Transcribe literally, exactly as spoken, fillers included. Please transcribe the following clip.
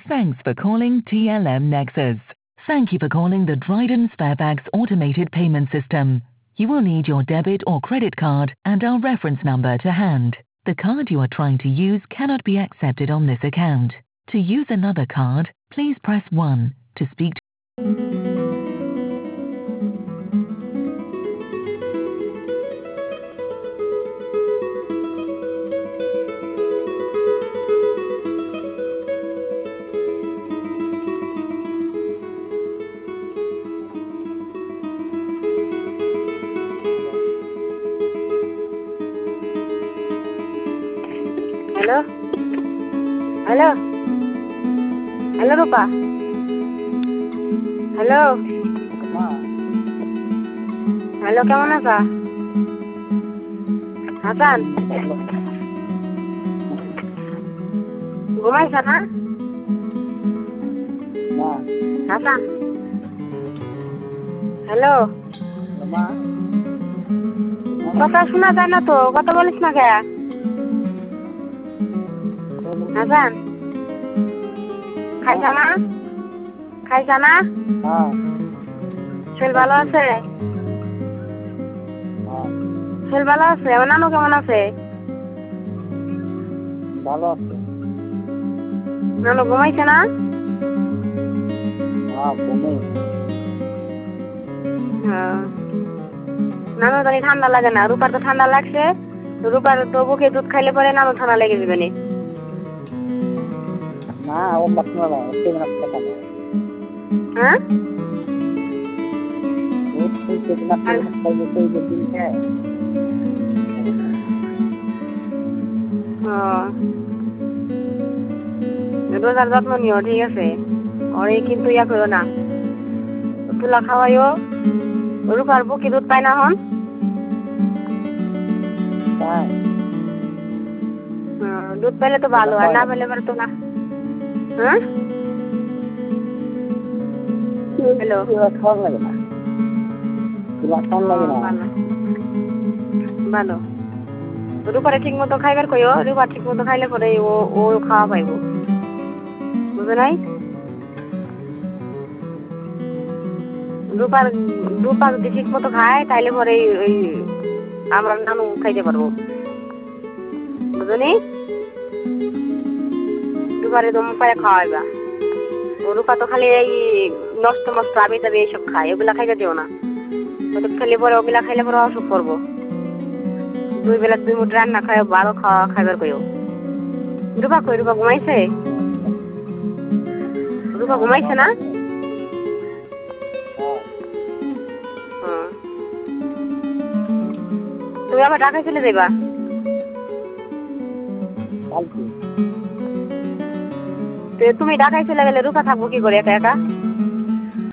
Thanks for calling T L M Nexus. Thank you for calling the Dryden Sparebags automated payment system. You will need your debit or credit card and our reference number to hand. The card you are trying to use cannot be accepted on this account. To use another card, please press one. To speak to hello hello hello Rupa hello hello কেমন আছো হাসান ঘুমাইছ না Hasan hello কথা শোনা যায় না তো কথা বলিস না কে হাসান খাইছ না খাইছ না শরীর ভালো আছে শরীর ভালো আছে আমার নানু কেমন আছে ভালো আছে নানু ঘুমাইছে না নানু তো ঠান্ডা লাগে না রূপার তো ঠান্ডা লাগছে রূপার তো বুকে দুধ খাইলে পরে নানু ঠান্ডা লেগে যাবে নি না ও বাসনা না ওকে না কথা না হ্যাঁ ও তো কিतना খাই যেতে দিন है ও রোজার যত্ন নিও ঠিক আছে ওরে কিন্তু ইয়া করো না তুলা খাওয়াইও রূপার বুকে দুধ পায় না হন দুধ পেলে তো ভালো আর না পেলে পরে তো না হ্যাঁ হ্যালো খাওয়া লাগে না তুলা খাওয়া লাগে না ভালো রূপারে ঠিক মতো খাইবার কইও রূপা ঠিক মতো খাইলে পরে ও ও খাওয়া পাইব বুঝো নাই রূপার রূপা যদি ঠিক মতো খায় তাইলে পরে ওই আমরা নানু খাইতে পারবো বুঝলি রূপারে দম পারে খাওয়াইবা রূপা তো খালি এই নষ্ট মস্ত আবি টাবি এইসব খায় ওগুলা খাইতে দিও না ওটা খেলে পরে ওগুলা খাইলে পরে অসুখ করবো দুই বেলা দুই মুঠ রান্না খাই ভালো খাওয়া খাইবার কইও রূপা কই রূপা ঘুমাইছে রূপা ঘুমাইছে না তুমি আবার ঢাকায় চলে যাইবা তুমি ঢাকায় চলে গেলে রূপা থাকবো কি করে একা একা